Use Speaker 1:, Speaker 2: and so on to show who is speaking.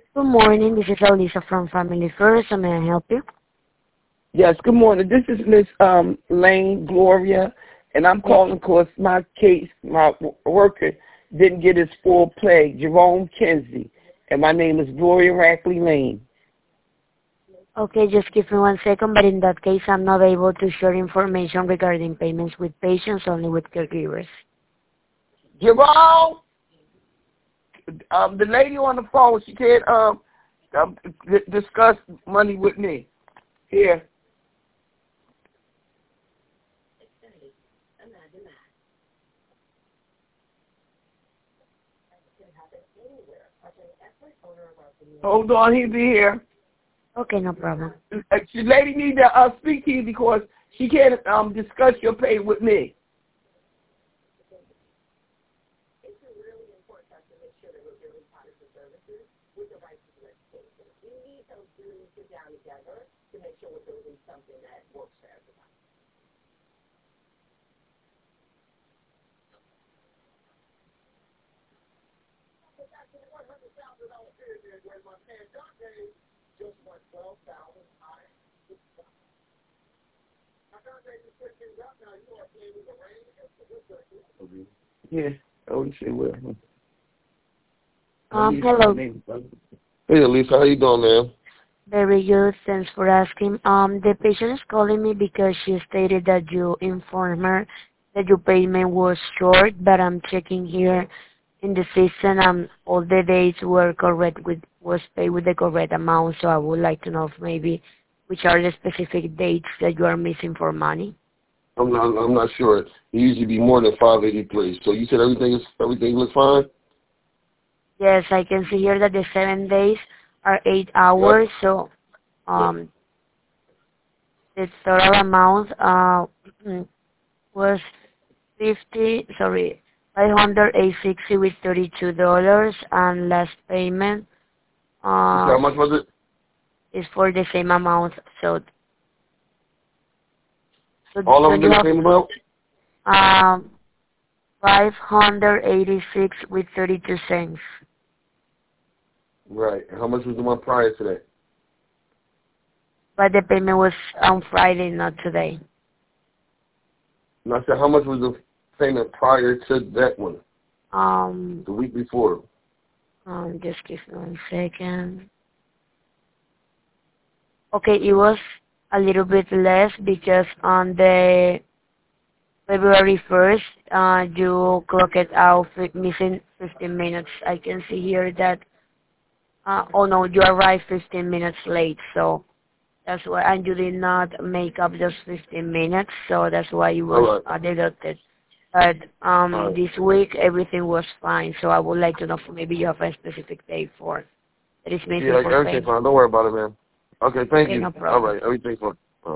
Speaker 1: Good morning. This is Elisa from Family First. How may I help you?
Speaker 2: Yes, good morning. This is Miss Lane Gloria, and I'm
Speaker 1: Yes.
Speaker 2: calling because my worker didn't get his full pay, Jerome Kinsey, and my name is Gloria Rackley Lane.
Speaker 1: Okay, just give me 1 second, but in that case, I'm not able to share information regarding payments with patients, only with caregivers.
Speaker 2: Jerome, the lady on the phone, she can't discuss money with me. Here. Hold on, he'll be here.
Speaker 1: Okay, no problem.
Speaker 2: The lady need to speak to you because she can't discuss your pay with me. Yeah, I would say well.
Speaker 1: Hello.
Speaker 3: Hey, Elisa, how you doing, man?
Speaker 1: Very good. Thanks for asking. The patient is calling me because she stated that you informed her that your payment was short, but I'm checking here in the system, all the dates were correct was paid with the correct amount. So I would like to know if maybe which are the specific dates that you are missing for money.
Speaker 3: I'm not sure. It usually be more than 583. So you said everything looks fine?
Speaker 1: Yes, I can see here that the 7 days are 8 hours.
Speaker 3: Yep.
Speaker 1: So the total amount was 586 with $32, and last payment
Speaker 3: How much was it?
Speaker 1: is for the same amount. So
Speaker 3: All of them been the same amount?
Speaker 1: 586 with 32 cents.
Speaker 3: Right. How much was the one prior to that?
Speaker 1: But the payment was on Friday, not today.
Speaker 3: And I said, how much was the payment prior to that one? The week before.
Speaker 1: Just give me 1 second. Okay, it was a little bit less because on the February 1st, you clocked out missing 15 minutes. I can see here that, oh no, you arrived 15 minutes late, so that's why, and you did not make up just 15 minutes, so that's why it was deducted. But this week, everything was fine, so I would like to know if maybe you have a specific day for that is missing for
Speaker 3: everything's
Speaker 1: payment.
Speaker 3: fine. Don't worry about it, man. Okay, thank you.
Speaker 1: No problem.
Speaker 3: All right, everything's fine.